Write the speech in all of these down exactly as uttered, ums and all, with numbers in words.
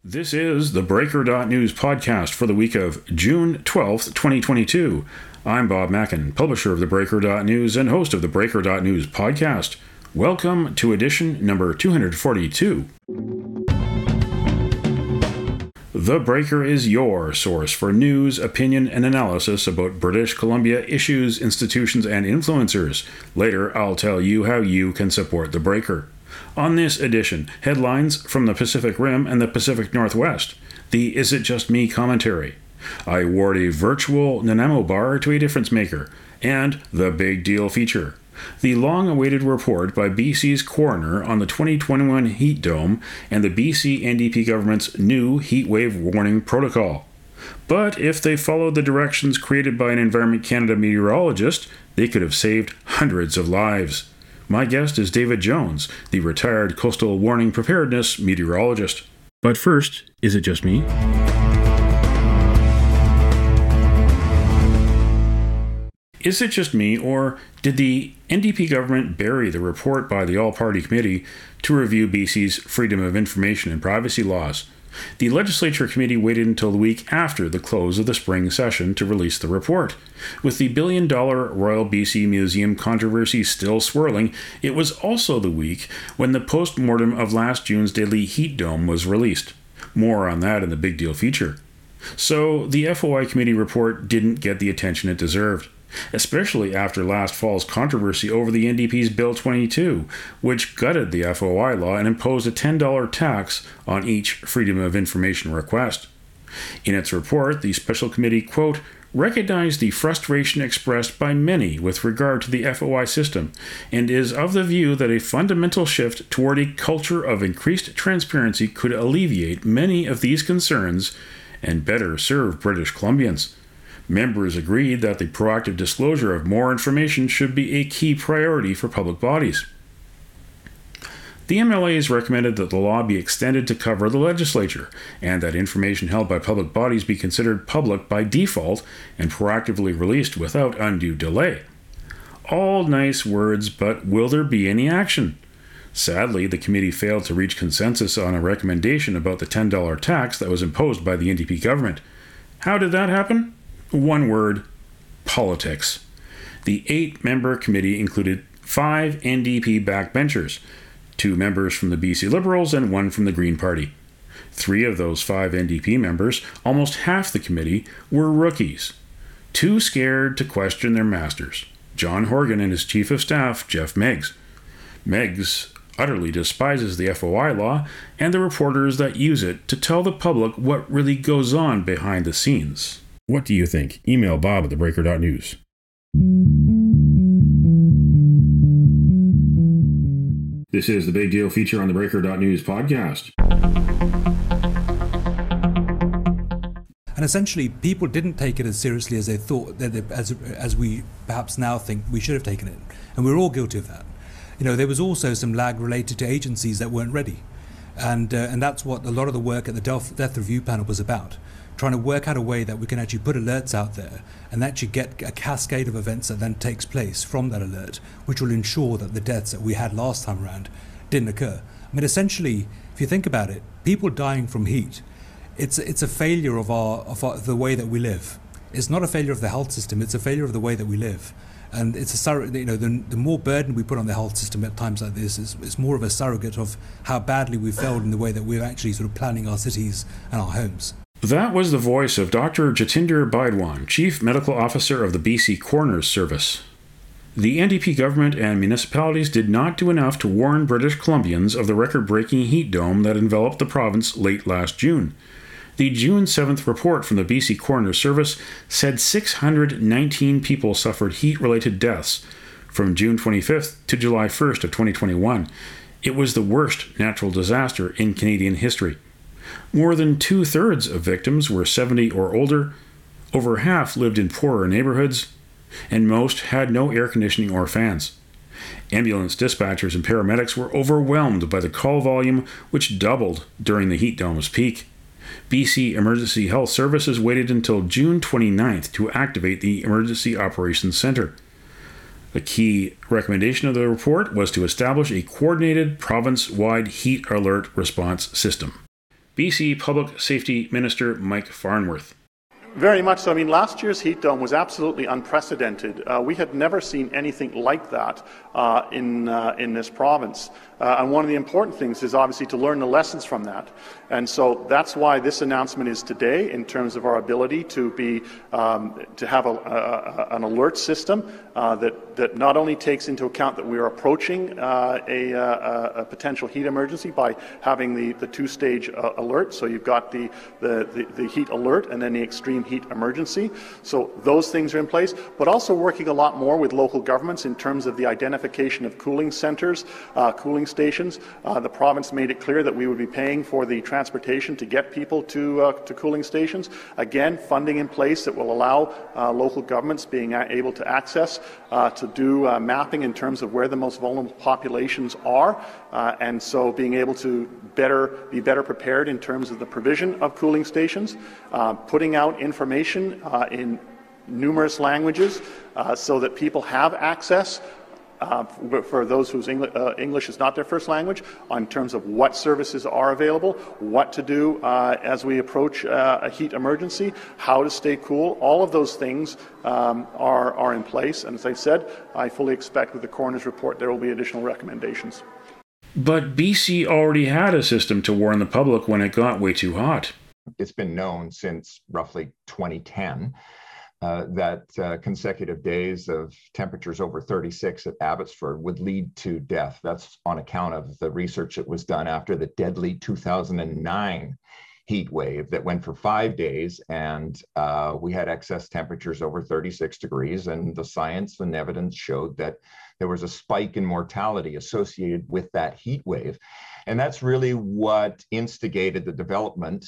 This is the Breaker dot News podcast for the week of June twelfth, twenty twenty-two. I'm Bob Mackin, publisher of the Breaker dot News and host of the Breaker dot News podcast. Welcome to edition number two forty-two. The Breaker is your source for news, opinion, and analysis about British Columbia issues, institutions, and influencers. Later, I'll tell you how you can support The Breaker. On this edition, headlines from the Pacific Rim and the Pacific Northwest, the Is It Just Me commentary, I award a virtual Nanaimo bar to a difference maker, and the Big Deal feature, the long-awaited report by B C's coroner on the twenty twenty-one heat dome and the B C N D P government's new heat wave warning protocol. But if they followed the directions created by an Environment Canada meteorologist, they could have saved hundreds of lives. My guest is David Jones, the retired coastal warning preparedness meteorologist. But first, is it just me? Is it just me, or did the N D P government bury the report by the All-Party Committee to review B C's Freedom of Information and privacy laws? The Legislature Committee waited until the week after the close of the spring session to release the report. With the billion-dollar Royal B C Museum controversy still swirling, it was also the week when the post-mortem of last June's deadly heat dome was released. More on that in the Big Deal feature. So, the F O I Committee report didn't get the attention it deserved, especially after last fall's controversy over the N D P's Bill twenty-two, which gutted the F O I law and imposed a ten dollars tax on each Freedom of Information request. In its report, the Special Committee, quote, recognized the frustration expressed by many with regard to the F O I system, and is of the view that a fundamental shift toward a culture of increased transparency could alleviate many of these concerns and better serve British Columbians. Members agreed that the proactive disclosure of more information should be a key priority for public bodies. The M L As recommended that the law be extended to cover the legislature, and that information held by public bodies be considered public by default and proactively released without undue delay. All nice words, but will there be any action? Sadly, the committee failed to reach consensus on a recommendation about the ten dollars tax that was imposed by the N D P government. How did that happen? One word, politics. The eight-member committee included five N D P backbenchers, two members from the B C Liberals and one from the Green Party. Three of those five N D P members, almost half the committee, were rookies, too scared to question their masters, John Horgan and his chief of staff, Jeff Meigs. Meigs utterly despises the F O I law and the reporters that use it to tell the public what really goes on behind the scenes. What do you think? Email Bob at the Breaker dot News. This is the Big Deal feature on the Breaker dot News podcast. And essentially, people didn't take it as seriously as they thought, that they, as as we perhaps now think we should have taken it. And we're all guilty of that. You know, there was also some lag related to agencies that weren't ready. And, uh, and that's what a lot of the work at the Death Review panel was about. Trying to work out a way that we can actually put alerts out there and actually get a cascade of events that then takes place from that alert, which will ensure that the deaths that we had last time around didn't occur. I mean, essentially, if you think about it, people dying from heat, it's it's a failure of our of our, the way that we live. It's not a failure of the health system; it's a failure of the way that we live. And it's a surrogate. You know, the, the more burden we put on the health system at times like this, is it's more of a surrogate of how badly we failed in the way that we're actually sort of planning our cities and our homes. That was the voice of Doctor Jatinder Baidwan, Chief Medical Officer of the B C Coroner's Service. The N D P government and municipalities did not do enough to warn British Columbians of the record-breaking heat dome that enveloped the province late last June. The June seventh report from the B C Coroner's Service said six hundred nineteen people suffered heat-related deaths from June twenty-fifth to July first of twenty twenty-one. It was the worst natural disaster in Canadian history. More than two-thirds of victims were seventy or older, over half lived in poorer neighborhoods, and most had no air conditioning or fans. Ambulance dispatchers and paramedics were overwhelmed by the call volume, which doubled during the heat dome's peak. B C Emergency Health Services waited until June twenty-ninth to activate the Emergency Operations Center. The key recommendation of the report was to establish a coordinated province-wide heat alert response system. B C Public Safety Minister Mike Farnworth. Very much so. I mean, last year's heat dome was absolutely unprecedented. Uh, we had never seen anything like that uh, in uh, in this province. Uh, and one of the important things is obviously to learn the lessons from that. And so that's why this announcement is today, in terms of our ability to be um, to have a, a, an alert system uh, that that not only takes into account that we are approaching uh, a, a, a potential heat emergency by having the the two-stage uh, alert. So you've got the, the the the heat alert and then the extreme heat emergency. So those things are in place, but also working a lot more with local governments in terms of the identification of cooling centres, uh, cooling stations. Uh, the province made it clear that we would be paying for the transportation to get people to uh, to cooling stations. Again, funding in place that will allow uh, local governments being able to access uh, to do uh, mapping in terms of where the most vulnerable populations are, uh, and so being able to better be better prepared in terms of the provision of cooling stations, uh, putting out information uh, in numerous languages uh, so that people have access. Uh, for those whose Engli- uh, English is not their first language, in terms of what services are available, what to do uh, as we approach uh, a heat emergency, how to stay cool. All of those things um, are, are in place. And as I said, I fully expect with the coroner's report there will be additional recommendations. But B C already had a system to warn the public when it got way too hot. It's been known since roughly twenty ten uh, that uh, consecutive days of temperatures over thirty-six at Abbotsford would lead to death. That's on account of the research that was done after the deadly two thousand nine heat wave that went for five days, and uh, we had excess temperatures over thirty-six degrees, and the science and evidence showed that there was a spike in mortality associated with that heat wave. And that's really what instigated the development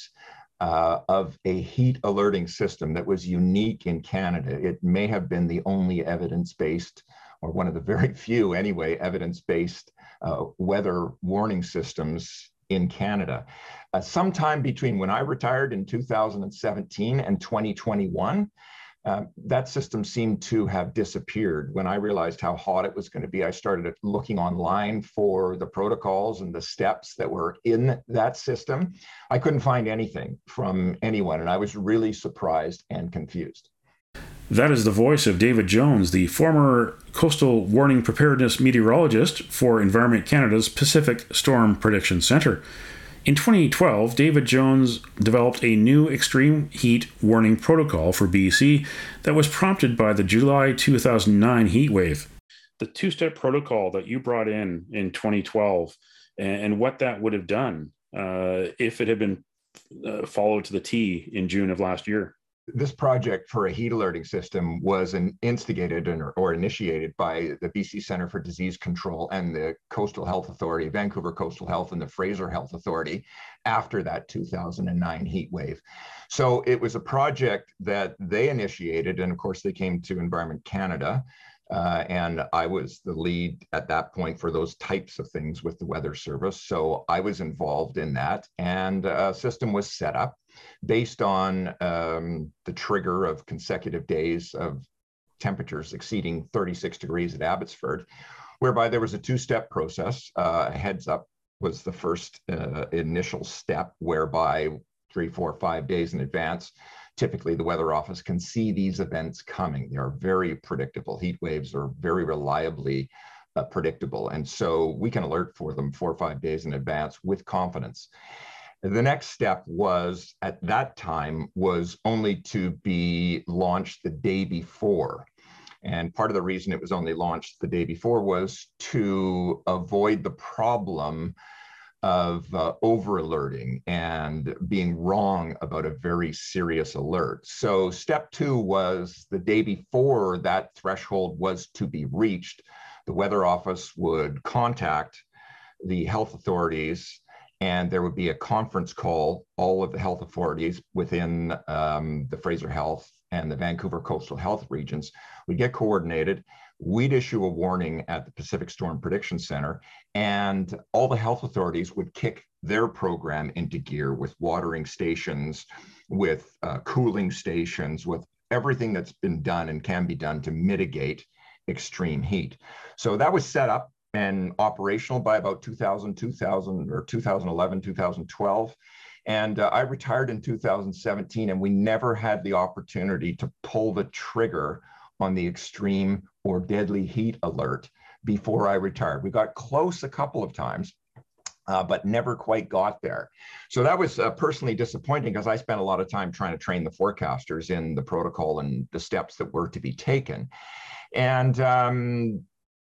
uh, of a heat alerting system that was unique in Canada. It may have been the only evidence-based, or one of the very few anyway, evidence-based uh, weather warning systems in Canada. Uh, sometime between when I retired in two thousand seventeen and twenty twenty-one, uh, that system seemed to have disappeared. When I realized how hot it was going to be, I started looking online for the protocols and the steps that were in that system. I couldn't find anything from anyone, and I was really surprised and confused. That is the voice of David Jones, the former coastal warning preparedness meteorologist for Environment Canada's Pacific Storm Prediction Centre. In twenty twelve, David Jones developed a new extreme heat warning protocol for B C that was prompted by the July two thousand nine heat wave. The two-step protocol that you brought in in twenty twelve, and what that would have done uh, if it had been uh, followed to the T in June of last year. This project for a heat alerting system was an instigated or, or initiated by the B C Centre for Disease Control and the Coastal Health Authority, Vancouver Coastal Health, and the Fraser Health Authority after that two thousand nine heat wave. So it was a project that they initiated, and of course they came to Environment Canada, uh, and I was the lead at that point for those types of things with the Weather Service. So I was involved in that, and a system was set up based on um, the trigger of consecutive days of temperatures exceeding thirty-six degrees at Abbotsford, whereby there was a two-step process. Uh, heads up was the first uh, initial step, whereby three, four, five days in advance, typically the weather office can see these events coming. They are very predictable. Heat waves are very reliably uh, predictable. And so we can alert for them four or five days in advance with confidence. The next step was, at that time, was only to be launched the day before. And part of the reason it was only launched the day before was to avoid the problem of uh, over alerting and being wrong about a very serious alert. So step two was the day before that threshold was to be reached, the weather office would contact the health authorities, and there would be a conference call, all of the health authorities within um, the Fraser Health and the Vancouver Coastal Health regions would get coordinated. We'd issue a warning at the Pacific Storm Prediction Center, and all the health authorities would kick their program into gear with watering stations, with uh, cooling stations, with everything that's been done and can be done to mitigate extreme heat. So that was set up and operational by about two thousand, two thousand or two thousand eleven, two thousand twelve. And uh, I retired in two thousand seventeen, and we never had the opportunity to pull the trigger on the extreme or deadly heat alert before I retired. We got close a couple of times, uh, but never quite got there. So that was uh, personally disappointing, because I spent a lot of time trying to train the forecasters in the protocol and the steps that were to be taken. And um,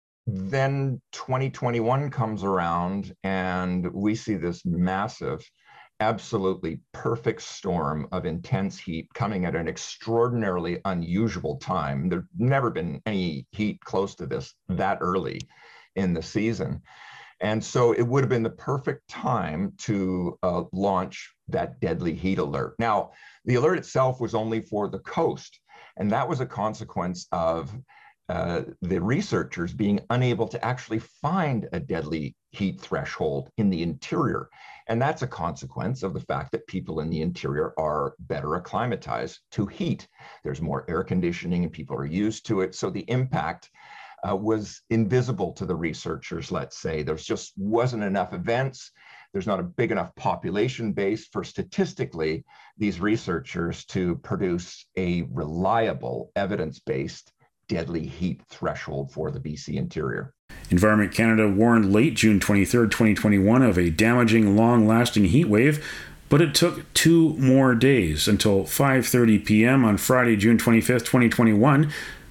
then twenty twenty-one comes around, and we see this massive, absolutely perfect storm of intense heat coming at an extraordinarily unusual time. There's never been any heat close to this that early in the season. And so it would have been the perfect time to uh, launch that deadly heat alert. Now, the alert itself was only for the coast, and that was a consequence of Uh, the researchers being unable to actually find a deadly heat threshold in the interior. And that's a consequence of the fact that people in the interior are better acclimatized to heat. There's more air conditioning and people are used to it. So the impact uh, was invisible to the researchers, let's say. There just wasn't enough events. There's not a big enough population base for statistically these researchers to produce a reliable, evidence-based deadly heat threshold for the B C interior. Environment Canada warned late June twenty-third, twenty twenty-one of a damaging, long-lasting heat wave, but it took two more days until five thirty p.m. on Friday, June twenty-fifth, twenty twenty-one,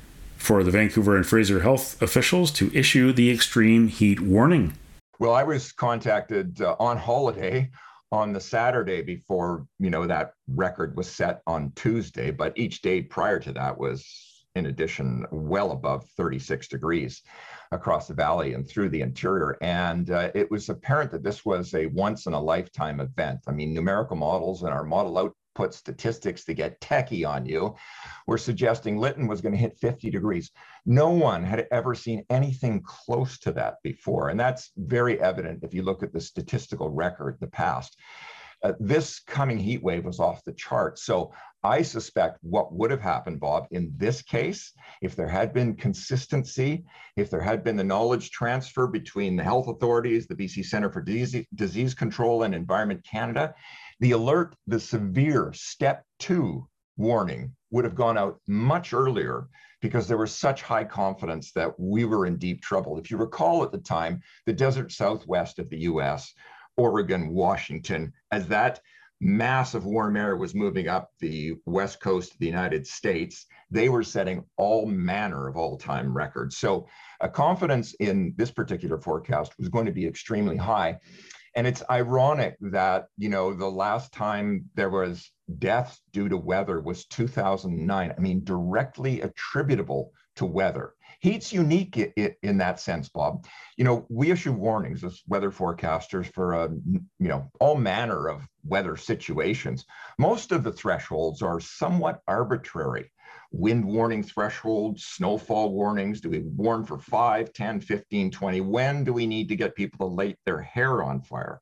for the Vancouver and Fraser health officials to issue the extreme heat warning. Well, I was contacted uh, on holiday on the Saturday before, you know, that record was set on Tuesday, but each day prior to that was, in addition, well above thirty-six degrees across the valley and through the interior. And uh, it was apparent that this was a once in a lifetime event. I mean, numerical models and our model output statistics to get techie on you were suggesting Lytton was going to hit fifty degrees. No one had ever seen anything close to that before. And that's very evident if you look at the statistical record, the past. Uh, this coming heat wave was off the chart. So I suspect what would have happened, Bob, in this case, if there had been consistency, if there had been the knowledge transfer between the health authorities, the B C Centre for Disease, Disease Control, and Environment Canada, the alert, the severe step two warning would have gone out much earlier, because there was such high confidence that we were in deep trouble. If you recall at the time, the desert southwest of the U S, Oregon, Washington, as that massive warm air was moving up the west coast of the United States, they were setting all manner of all-time records. So a confidence in this particular forecast was going to be extremely high. And it's ironic that, you know, the last time there was death due to weather was two thousand nine. I mean, directly attributable to weather. Heat's unique in, in that sense, Bob. You know, we issue warnings as weather forecasters for, uh, you know, all manner of weather situations. Most of the thresholds are somewhat arbitrary. Wind warning thresholds, snowfall warnings. Do we warn for five, ten, fifteen, twenty? When do we need to get people to light their hair on fire?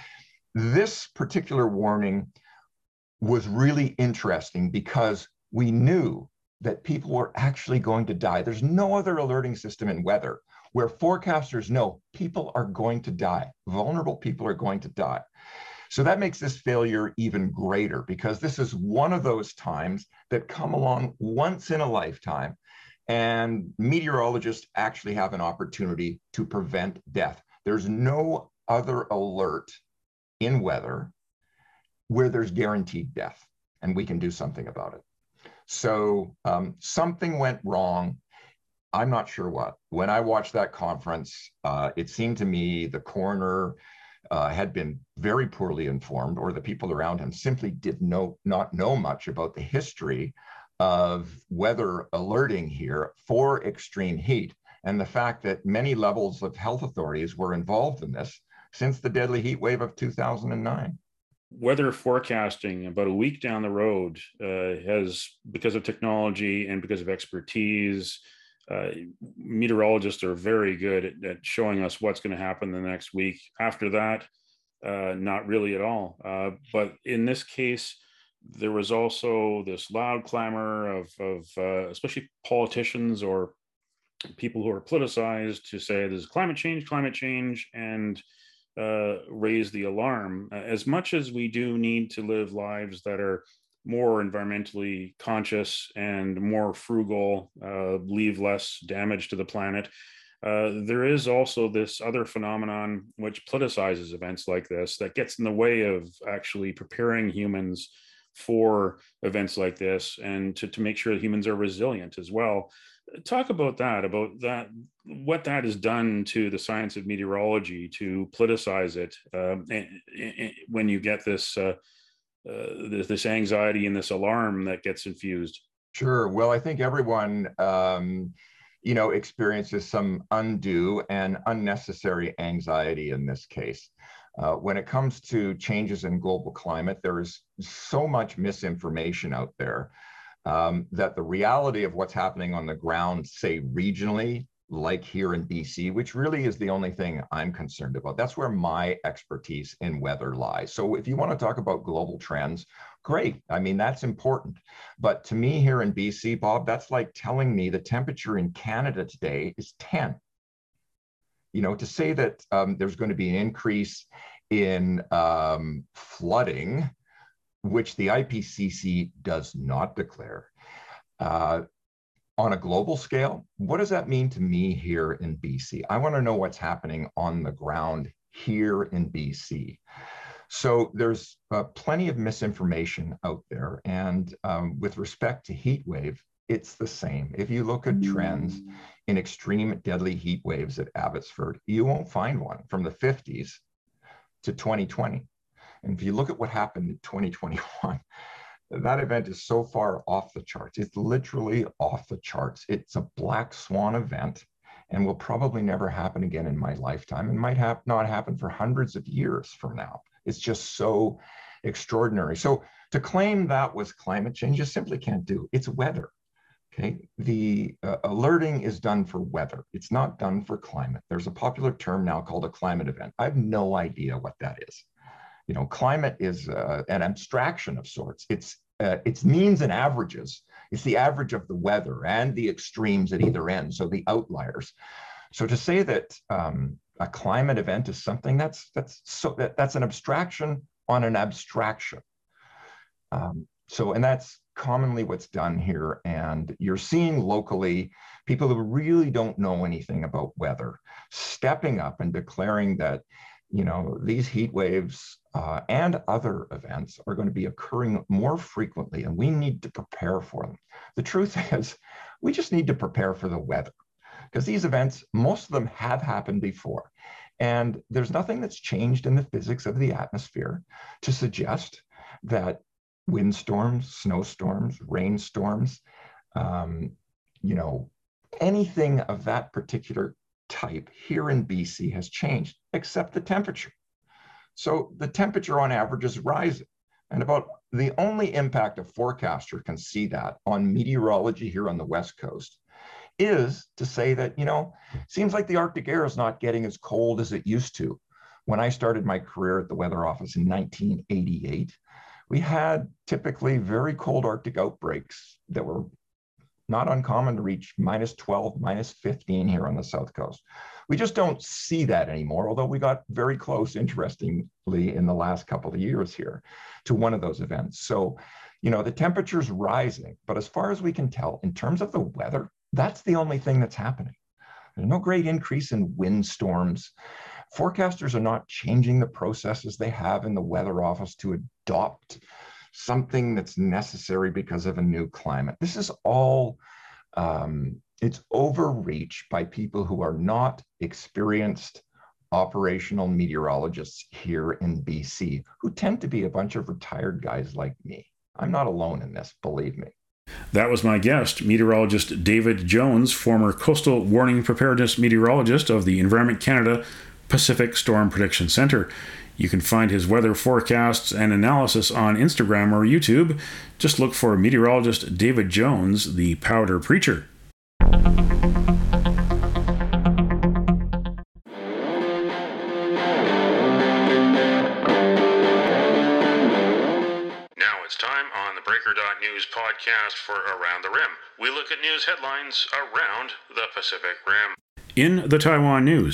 This particular warning was really interesting because we knew that people were actually going to die. There's no other alerting system in weather where forecasters know people are going to die. Vulnerable people are going to die. So that makes this failure even greater, because this is one of those times that come along once in a lifetime, and meteorologists actually have an opportunity to prevent death. There's no other alert in weather where there's guaranteed death, and we can do something about it. So um, something went wrong. I'm not sure what. When I watched that conference, uh, it seemed to me the coroner uh, had been very poorly informed, or the people around him simply did know, not know much about the history of weather alerting here for extreme heat, and the fact that many levels of health authorities were involved in this since the deadly heat wave of two thousand nine. Weather forecasting about a week down the road uh, has, because of technology and because of expertise, uh, meteorologists are very good at, at showing us what's going to happen the next week. After that, uh, not really at all. Uh, but in this case, there was also this loud clamor of, of uh, especially politicians or people who are politicized to say there's climate change, climate change, and uh, raise the alarm. Uh, as much as we do need to live lives that are more environmentally conscious and more frugal, uh, leave less damage to the planet, uh, there is also this other phenomenon which politicizes events like this, that gets in the way of actually preparing humans for events like this, and to, to make sure that humans are resilient as well. Talk about that, about that, what that has done to the science of meteorology to politicize it, um, and, and when you get this, uh, uh, this, this anxiety and this alarm that gets infused. Sure. Well, I think everyone, um, you know, experiences some undue and unnecessary anxiety in this case. Uh, when it comes to changes in global climate, there is so much misinformation out there um, that the reality of what's happening on the ground, say regionally, like here in B C, which really is the only thing I'm concerned about. That's where my expertise in weather lies. So if you want to talk about global trends, great. I mean, that's important. But to me here in B C, Bob, that's like telling me the temperature in Canada today is ten. You know, to say that um, there's going to be an increase in um, flooding, which the I P C C does not declare, uh, on a global scale, what does that mean to me here in B C? I want to know what's happening on the ground here in B C. So there's uh, plenty of misinformation out there. And um, with respect to heat wave, it's the same. If you look at trends in extreme deadly heat waves at Abbotsford, you won't find one from the fifties to twenty twenty. And if you look at what happened in twenty twenty-one, that event is so far off the charts. It's literally off the charts. It's a black swan event and will probably never happen again in my lifetime, and might have not happen for hundreds of years from now. It's just so extraordinary. So to claim that was climate change, you simply can't do. It's weather. Okay, the uh, alerting is done for weather. It's not done for climate. There's a popular term now called a climate event. I have no idea what that is. You know, climate is uh, an abstraction of sorts. It's uh, it's means and averages. It's the average of the weather and the extremes at either end, so the outliers. So to say that um, a climate event is something that's that's so that, that's an abstraction on an abstraction. Um, so, and that's commonly what's done here. And you're seeing locally people who really don't know anything about weather stepping up and declaring that, you know, these heat waves uh, and other events are going to be occurring more frequently, and we need to prepare for them. The truth is, we just need to prepare for the weather, because these events, most of them have happened before. And there's nothing that's changed in the physics of the atmosphere to suggest that windstorms, snowstorms, rainstorms, um, you know, anything of that particular type here in B C has changed, except the temperature. So the temperature on average is rising. And about the only impact a forecaster can see that on meteorology here on the West Coast is to say that, you know, seems like the Arctic air is not getting as cold as it used to. When I started my career at the Weather Office in nineteen eighty-eight, we had typically very cold Arctic outbreaks that were not uncommon to reach minus twelve, minus fifteen here on the South Coast. We just don't see that anymore, although we got very close, interestingly, in the last couple of years here to one of those events. So, you know, the temperature's rising, but as far as we can tell, in terms of the weather, that's the only thing that's happening. There's no great increase in windstorms. Forecasters are not changing the processes they have in the Weather Office to adopt something that's necessary because of a new climate. This is all, um, it's overreach by people who are not experienced operational meteorologists here in B C, who tend to be a bunch of retired guys like me. I'm not alone in this, believe me. That was my guest, meteorologist David Jones, former coastal warning preparedness meteorologist of the Environment Canada Pacific Storm Prediction Center. You can find his weather forecasts and analysis on Instagram or YouTube. Just look for meteorologist David Jones, the Powder Preacher. Time on the Breaker dot News podcast for Around the Rim. We look at news headlines around the Pacific Rim. In the Taiwan news,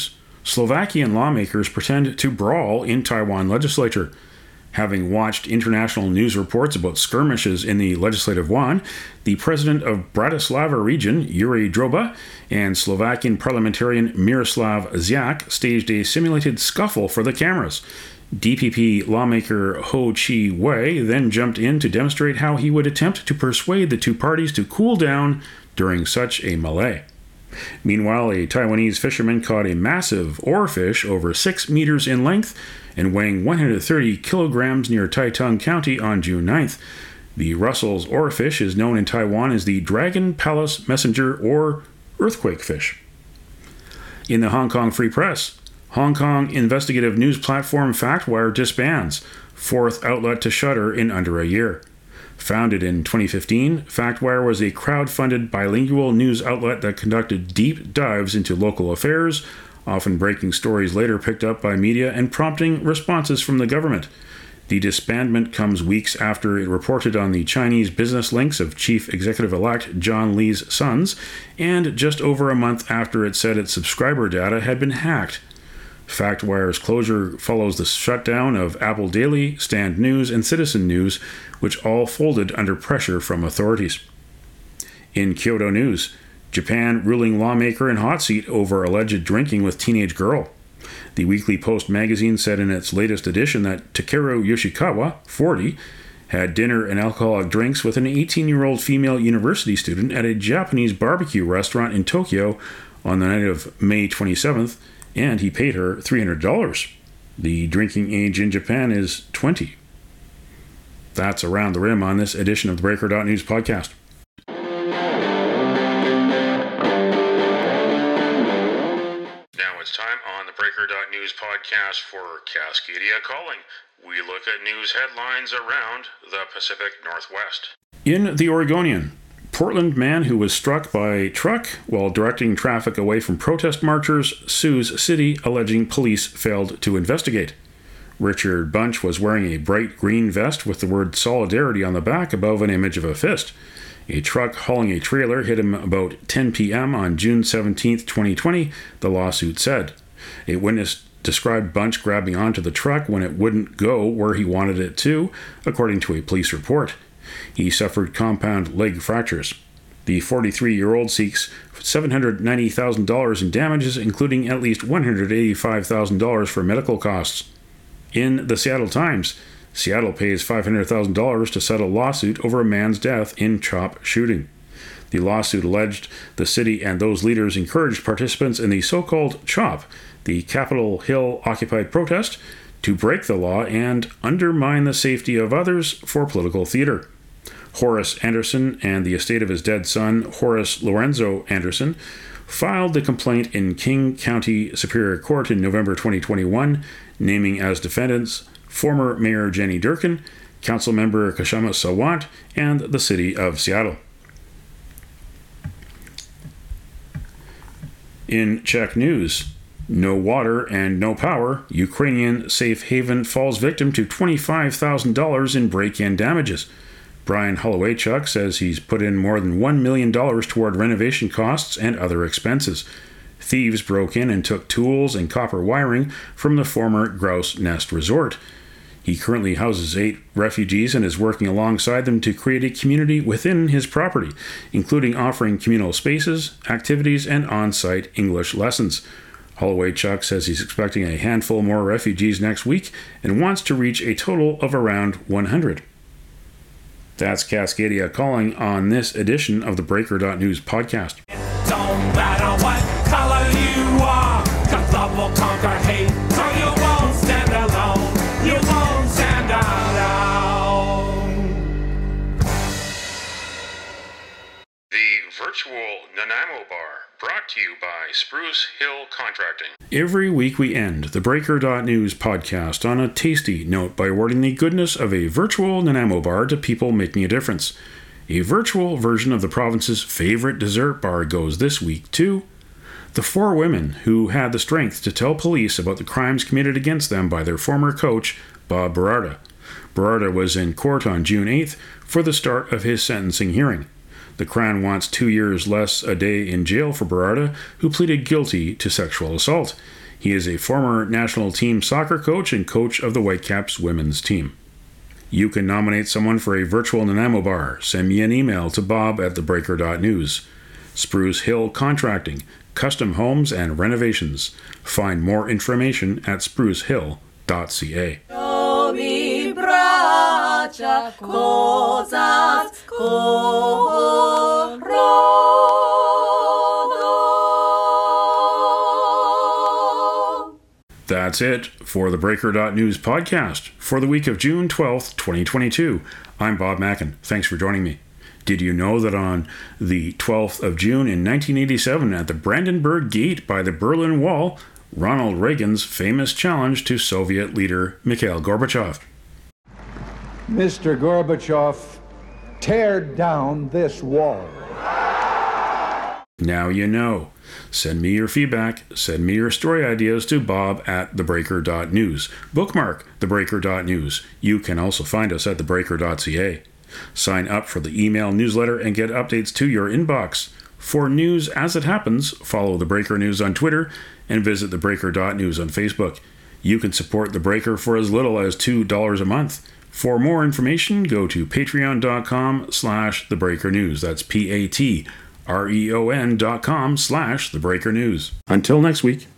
Slovakian lawmakers pretend to brawl in Taiwan legislature. Having watched international news reports about skirmishes in the Legislative Yuan, the president of Bratislava region, Yuri Droba, and Slovakian parliamentarian Miroslav Ziak staged a simulated scuffle for the cameras. D P P lawmaker Ho Chi Wei then jumped in to demonstrate how he would attempt to persuade the two parties to cool down during such a melee. Meanwhile, a Taiwanese fisherman caught a massive oarfish over six meters in length and weighing one hundred thirty kilograms near Taitung County on June ninth. The Russell's oarfish is known in Taiwan as the Dragon Palace Messenger or earthquake fish. In the Hong Kong Free Press, Hong Kong investigative news platform FactWire disbands, fourth outlet to shutter in under a year. Founded in twenty fifteen, FactWire was a crowd-funded bilingual news outlet that conducted deep dives into local affairs, often breaking stories later picked up by media and prompting responses from the government. The disbandment comes weeks after it reported on the Chinese business links of Chief Executive-elect John Lee's sons, and just over a month after it said its subscriber data had been hacked. FactWire's closure follows the shutdown of Apple Daily, Stand News, and Citizen News, which all folded under pressure from authorities. In Kyoto News, Japan ruling lawmaker in hot seat over alleged drinking with teenage girl. The Weekly Post magazine said in its latest edition that Takeru Yoshikawa, forty, had dinner and alcoholic drinks with an eighteen-year-old female university student at a Japanese barbecue restaurant in Tokyo on the night of May twenty-seventh, and he paid her three hundred dollars. The drinking age in Japan is twenty. That's Around the Rim on this edition of the Breaker dot News podcast. Now it's time on the Breaker dot News podcast for Cascadia Calling. We look at news headlines around the Pacific Northwest. In the Oregonian, Portland man who was struck by truck while directing traffic away from protest marchers sues city alleging police failed to investigate. Richard Bunch was wearing a bright green vest with the word Solidarity on the back above an image of a fist. A truck hauling a trailer hit him about ten p.m. on June seventeenth, twenty twenty, the lawsuit said. A witness described Bunch grabbing onto the truck when it wouldn't go where he wanted it to, according to a police report. He suffered compound leg fractures. The forty-three-year-old seeks seven hundred ninety thousand dollars in damages, including at least one hundred eighty-five thousand dollars for medical costs. In the Seattle Times, Seattle pays five hundred thousand dollars to settle lawsuit over a man's death in CHOP shooting. The lawsuit alleged the city and those leaders encouraged participants in the so-called CHOP, the Capitol Hill Occupied protest, to break the law and undermine the safety of others for political theater. Horace Anderson and the estate of his dead son, Horace Lorenzo Anderson, filed the complaint in King County Superior Court in November twenty twenty-one, naming as defendants former Mayor Jenny Durkin, Councilmember Kshama Sawant, and the City of Seattle. In Czech news, no water and no power, Ukrainian safe haven falls victim to twenty-five thousand dollars in break-in damages. Brian Holowaychuk says he's put in more than one million dollars toward renovation costs and other expenses. Thieves broke in and took tools and copper wiring from the former Grouse Nest Resort. He currently houses eight refugees and is working alongside them to create a community within his property, including offering communal spaces, activities, and on-site English lessons. Holowaychuk says he's expecting a handful more refugees next week and wants to reach a total of around one hundred. That's Cascadia Calling on this edition of the Breaker dot News podcast. Don't matter what color you are, 'cause love will conquer hate, so you won't stand alone, you won't stand alone. The virtual Nanaimo Bar, brought to you by Spruce Hill Contracting. Every week we end the Breaker dot News podcast on a tasty note by awarding the goodness of a virtual Nanaimo bar to people making a difference. A virtual version of the province's favorite dessert bar goes this week to the four women who had the strength to tell police about the crimes committed against them by their former coach, Bob Berarda. Berarda was in court on June eighth for the start of his sentencing hearing. The Crown wants two years less a day in jail for Berarda, who pleaded guilty to sexual assault. He is a former national team soccer coach and coach of the Whitecaps women's team. You can nominate someone for a virtual Nanaimo bar. Send me an email to bob at thebreaker dot news. Spruce Hill Contracting, custom homes and renovations. Find more information at spruce hill dot c a. That's it for the Breaker dot news podcast for the week of June twelfth, twenty twenty-two. I'm Bob Mackin. Thanks for joining me. Did you know that on the twelfth of June in nineteen eighty-seven at the Brandenburg Gate by the Berlin Wall, Ronald Reagan's famous challenge to Soviet leader Mikhail Gorbachev? Mister Gorbachev, tear down this wall. Now you know. Send me your feedback. Send me your story ideas to bob at the breaker dot news. Bookmark the breaker dot news. You can also find us at the breaker dot c a. Sign up for the email newsletter and get updates to your inbox. For news as it happens, follow The Breaker News on Twitter and visit the breaker dot news on Facebook. You can support The Breaker for as little as two dollars a month. For more information, go to patreon dot com slash the breaker news. That's P A T R E O N dot com slash the breaker news. Until next week.